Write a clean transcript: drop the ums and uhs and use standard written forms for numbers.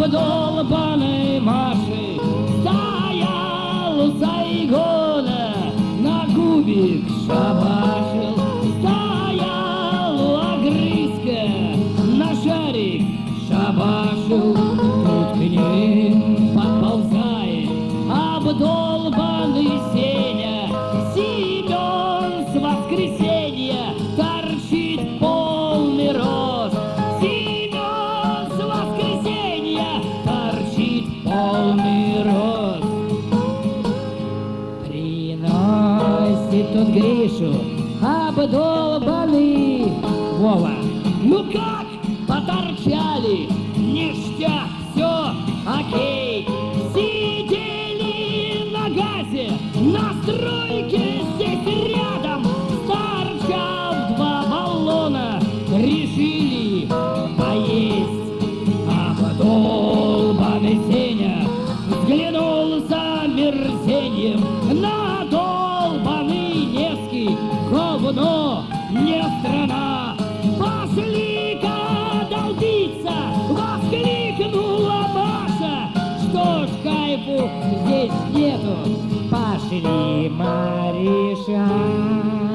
обдолбанной Маши стоял у Сайгона, на кубик шабашил, стоял у огрызка, на шарик шабашил. Тут к ним подползает обдолбанный Сеня, Семен с воскресенья торчит полный рост. Семен с воскресенья торчит полный рост. Приносит тут Гришу обдолбанный Вова. Ну как, поторчали, ништяк, все окей. Сидели на газе, на стройке здесь рядом, торчав два баллона, решили поесть. Обдолбанный Сеня взглянул с омерзением на долбанный Невский. Говно не страна, пошли-ка долбиться, воскликнула Маша. Что ж, кайфу здесь нету, пошли, Мариша.